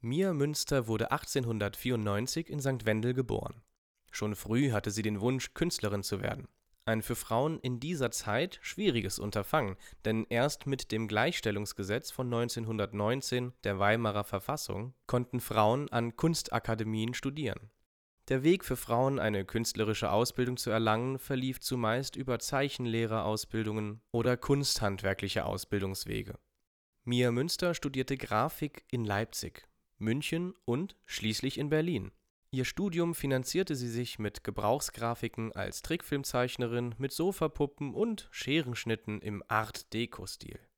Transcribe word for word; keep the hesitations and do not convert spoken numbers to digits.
Mia Münster wurde achtzehnhundertvierundneunzig in Sankt Wendel geboren. Schon früh hatte sie den Wunsch, Künstlerin zu werden. Ein für Frauen in dieser Zeit schwieriges Unterfangen, denn erst mit dem Gleichstellungsgesetz von neunzehnhundertneunzehn, der Weimarer Verfassung, konnten Frauen an Kunstakademien studieren. Der Weg für Frauen, eine künstlerische Ausbildung zu erlangen, verlief zumeist über Zeichenlehrerausbildungen oder kunsthandwerkliche Ausbildungswege. Mia Münster studierte Grafik in Leipzig, München und schließlich in Berlin. Ihr Studium finanzierte sie sich mit Gebrauchsgrafiken als Trickfilmzeichnerin, mit Sofapuppen und Scherenschnitten im Art-Deco-Stil